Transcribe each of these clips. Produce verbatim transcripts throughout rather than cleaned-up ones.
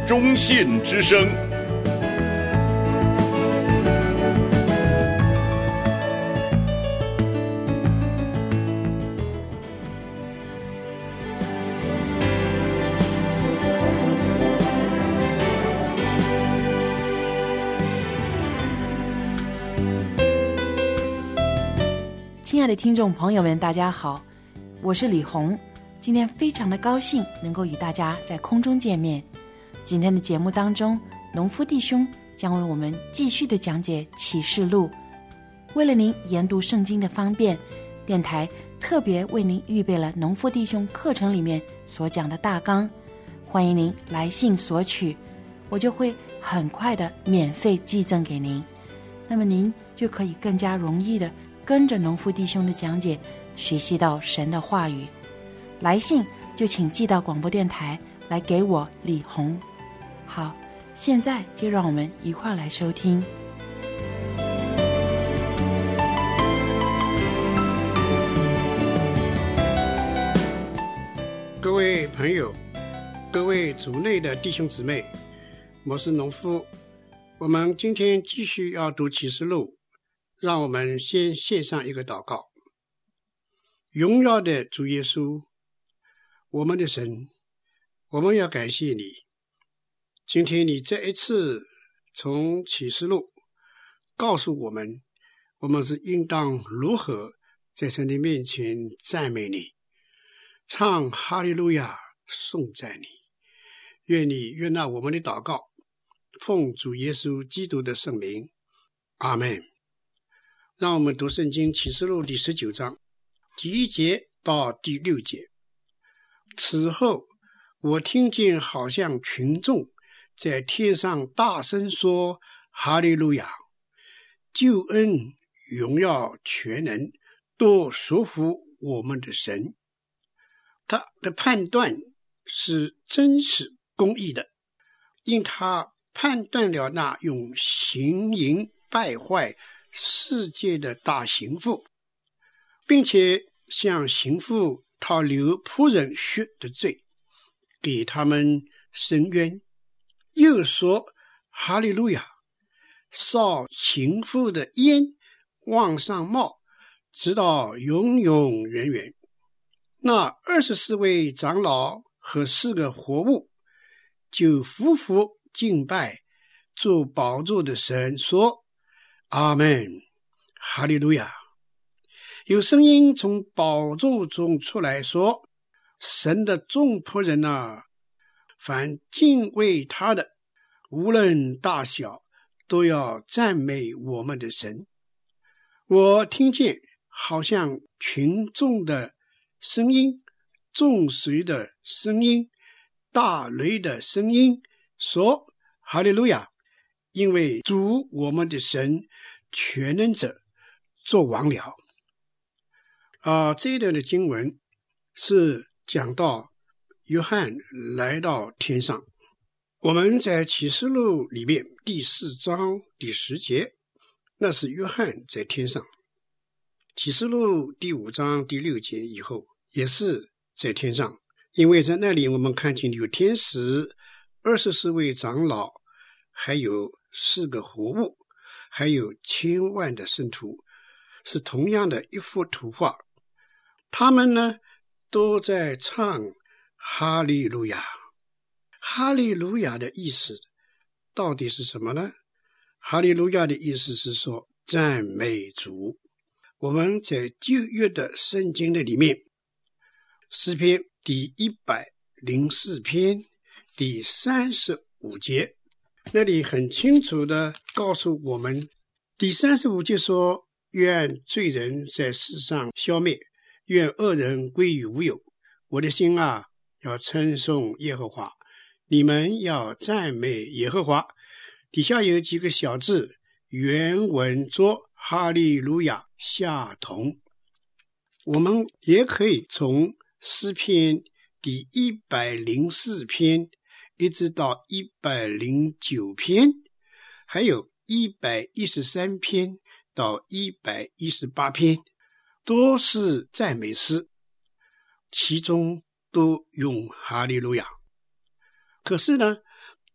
中信之声。 亲爱的听众朋友们，大家好，我是李红。今天非常的高兴能够与大家在空中见面。今天的节目当中，农夫弟兄将为我们继续的讲解启示录。为了您研读圣经的方便，电台特别为您预备了农夫弟兄课程里面所讲的大纲，欢迎您来信索取，我就会很快的免费寄赠给您。那么您就可以更加容易的跟着农夫弟兄的讲解，学习到神的话语。来信就请寄到广播电台来给我李红。好，现在就让我们一块来收听。 各位朋友，各位主内的弟兄姊妹，我是农夫。我们今天继续要读启示录，让我们先献上一个祷告。荣耀的主耶稣，我们的神，我们要感谢你。今天你这一次从启示录告诉我们，我们是应当如何在神的面前赞美你，唱哈利路亚，颂赞你。愿你悦纳我们的祷告，奉主耶稣基督的圣名，阿们。让我们读圣经启示录第十九章第一节到第六节。此后，我听见好像群众在天上大声说：哈利路亚！救恩、荣耀、全能都属乎我们的神。他的判断是真实公义的，因他判断了那用行淫败坏世界的大刑妇，并且向刑妇讨流仆人血的罪，给他们伸冤。又说：哈利路亚！烧刑妇的烟往上冒，直到永永远远。那二十四位长老和四个活物就匍匐敬拜做宝座的神，说：阿们，哈利路亚！有声音从宝座中出来说：神的众仆人啊，凡敬畏他的，无论大小，都要赞美我们的神。我听见好像群众的声音、众水的声音、大雷的声音，说：哈利路亚！因为主我们的神全能者作王了。啊，这一段的经文是讲到约翰来到天上。我们在启示录里面第四章第十节，那是约翰在天上。启示录第五章第六节以后也是在天上，因为在那里我们看见有天使、二十四位长老，还有四个活物，还有千万的圣徒，是同样的一幅图画。他们呢都在唱哈利路亚。哈利路亚的意思到底是什么呢？哈利路亚的意思是说赞美主。我们在旧约的圣经的里面，诗篇第一百零四篇第三十五节，那里很清楚的告诉我们，第三十五节说：愿罪人在世上消灭，愿恶人归于无有。我的心啊，要称颂耶和华，你们要赞美耶和华。底下有几个小字，原文作哈利路亚下同。我们也可以从诗篇第一百零四篇一直到一百零九篇，还有一百一十三篇到一百一十八篇，都是赞美诗，其中都用哈利路亚。可是呢，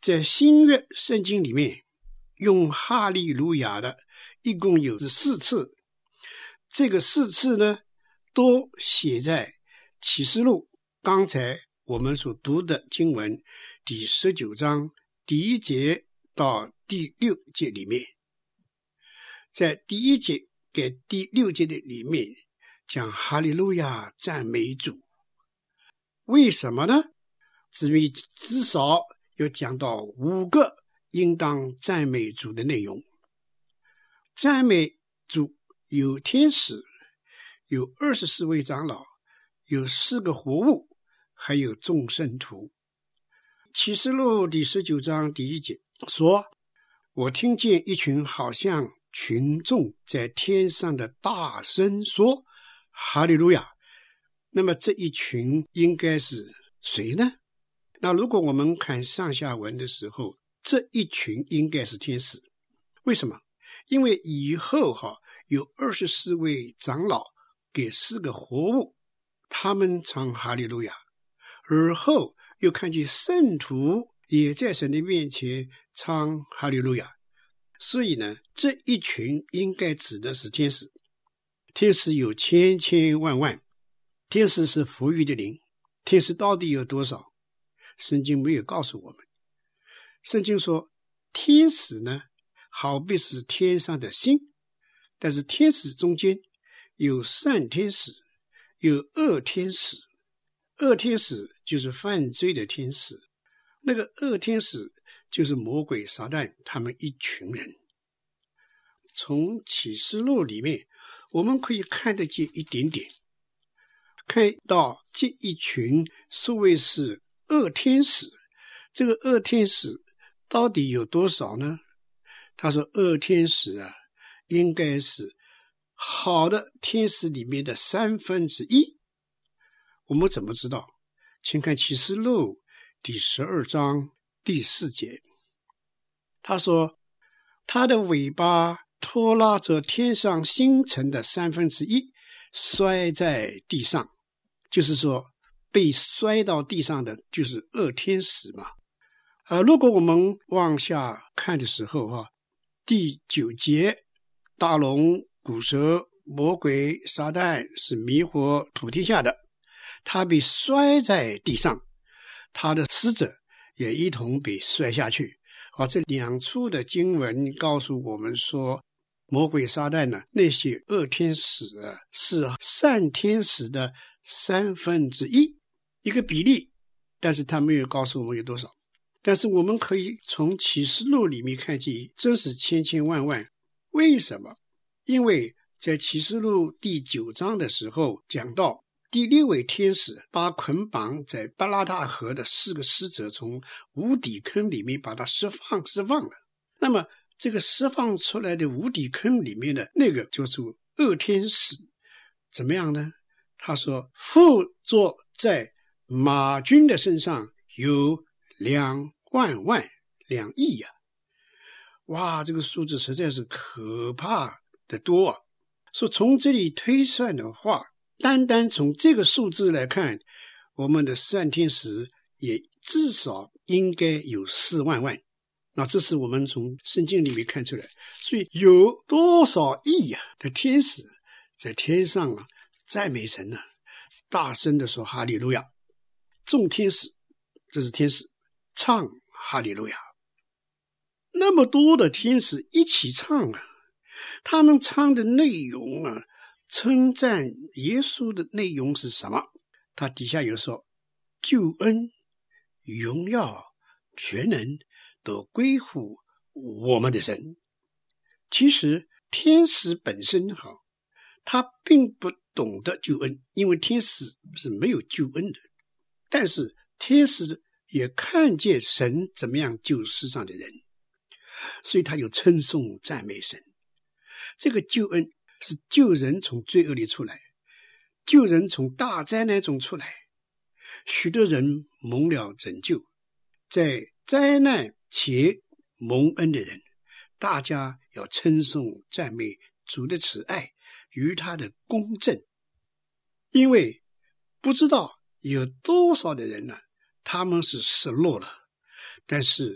在新约圣经里面用哈利路亚的一共有四次，这个四次呢都写在启示录刚才我们所读的经文第十九章第一节到第六节里面。在第一节给第六节的里面讲哈利路亚赞美主，为什么呢？至于至少有讲到五个应当赞美主的内容。赞美主有天使，有二十四位长老，有四个活物，还有众圣徒。启示录第十九章第一节说，我听见一群好像群众在天上的大声说哈利路亚。那么这一群应该是谁呢？那如果我们看上下文的时候，这一群应该是天使。为什么？因为以后哈有二十四位长老给四个活物，他们唱哈利路亚，而后又看见圣徒也在神的面前唱哈利路亚。所以呢，这一群应该指的是天使。天使有千千万万，天使是服役的灵。天使到底有多少？圣经没有告诉我们。圣经说天使呢好比是天上的星，但是天使中间有善天使，有恶天使。恶天使就是犯罪的天使，那个恶天使就是魔鬼撒旦他们一群人。从启示录里面我们可以看得见一点点，看到这一群所谓是恶天使。这个恶天使到底有多少呢？他说恶天使啊，应该是好的天使里面的三分之一。我们怎么知道？请看启示录第十二章第四节，他说他的尾巴拖拉着天上星辰的三分之一摔在地上，就是说被摔到地上的就是恶天使嘛。呃，如果我们往下看的时候哈，第九节，大龙、古蛇、魔鬼、撒旦是迷惑普天下的，他被摔在地上，他的使者也一同被摔下去。好，这两处的经文告诉我们说，魔鬼撒旦呢，那些恶天使啊，是善天使的三分之一，一个比例，但是他没有告诉我们有多少。但是我们可以从启示录里面看见，真是千千万万。为什么？因为在启示录第九章的时候讲到，第六位天使把捆绑在巴拉大河的四个使者从无底坑里面把它释放释放了。那么这个释放出来的无底坑里面的那个就是恶天使，怎么样呢？他说附着在马军的身上有两万万两亿呀、啊！哇，这个数字实在是可怕的多啊！说从这里推算的话，单单从这个数字来看，我们的善天使也至少应该有四万万。那这是我们从圣经里面看出来，所以有多少亿啊的天使在天上啊赞美神呢、啊？大声的说哈利路亚！众天使，这是天使唱哈利路亚。那么多的天使一起唱啊，他们唱的内容啊，称赞耶稣的内容是什么？他底下有说，救恩、荣耀、全能都归乎我们的神。其实天使本身哈，他并不懂得救恩，因为天使是没有救恩的。但是天使也看见神怎么样救世上的人，所以他有称颂赞美神。这个救恩是救人从罪恶里出来，救人从大灾难中出来，许多人蒙了拯救，在灾难前蒙恩的人，大家要称颂赞美主的慈爱与他的公正。因为不知道有多少的人呢，他们是失落了，但是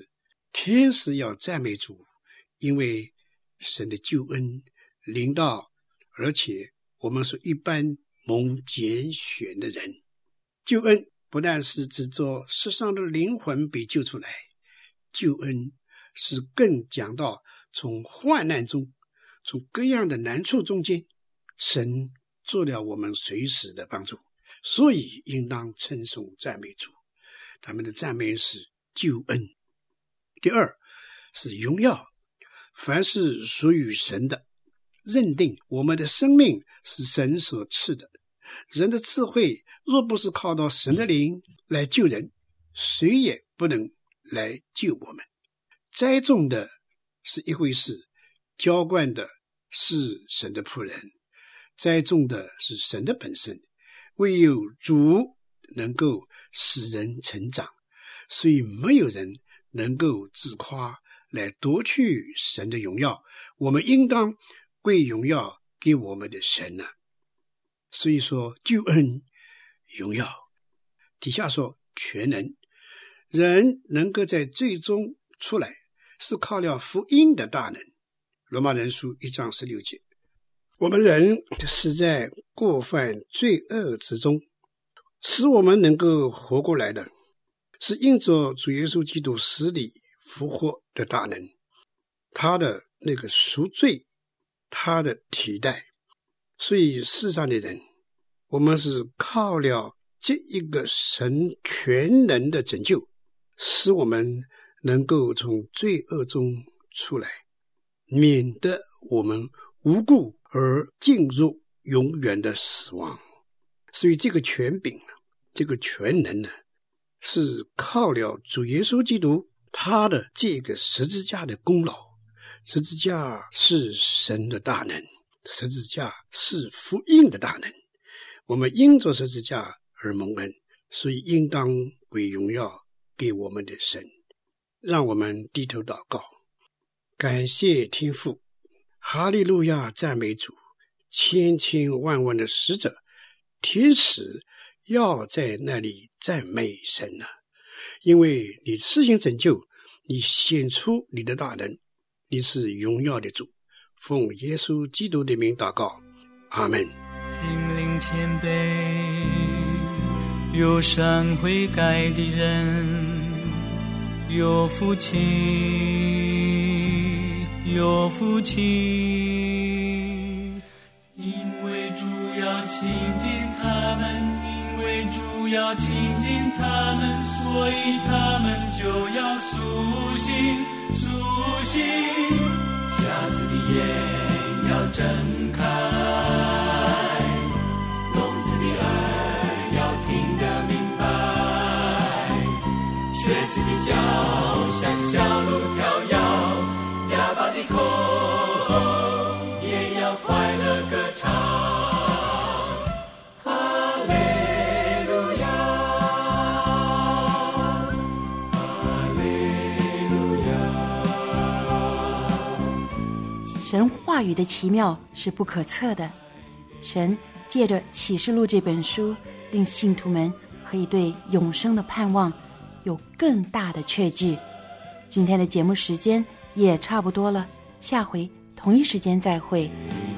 天使要赞美主，因为神的救恩临到，而且我们是一般蒙拣选的人。救恩不但是指着世上的灵魂被救出来，救恩是更讲到从患难中，从各样的难处中间，神做了我们随时的帮助，所以应当称颂赞美主。他们的赞美是救恩。第二是荣耀，凡是属于神的，认定我们的生命是神所赐的。人的智慧若不是靠到神的灵来救人，谁也不能来救我们。栽种的是一回事，浇灌的是神的仆人，栽种的是神的本身，唯有主能够使人成长，所以没有人能够自夸来夺去神的荣耀，我们应当归荣耀给我们的神呢、啊。所以说救恩荣耀，底下说全能，人能够在最终出来是靠了福音的大能。罗马人书一章十六节，我们人是在过犯罪恶之中，使我们能够活过来的，是因着主耶稣基督死里复活的大能，他的那个赎罪，他的替代。所以世上的人，我们是靠了这一个神全能的拯救，使我们能够从罪恶中出来，免得我们无故而进入永远的死亡。所以这个权柄，这个全能呢，是靠了主耶稣基督他的这个十字架的功劳。十字架是神的大能，十字架是福音的大能，我们因着十字架而蒙恩，所以应当归荣耀给我们的神。让我们低头祷告。感谢天父，哈利路亚，赞美主，千千万万的使者天使要在那里赞美神呢、啊，因为你施行拯救，你显出你的大能，你是荣耀的主。奉耶稣基督的名祷告，阿们。 心灵谦卑，有善悔改的人，有福气，有福气，因为主要亲近他们，因为主要亲近他们，所以他们就要苏醒，苏醒。瞎子的眼要睁开，聋子的耳要听得明白，瘸子的脚像小鹿跳跃，哑巴的口也要快乐歌唱。哈利路亚，哈利路亚。 神话语的奇妙是不可测的，神借着启示录这本书，令信徒们可以对永生的盼望有更大的确据。今天的节目时间也差不多了，下回同一时间再会。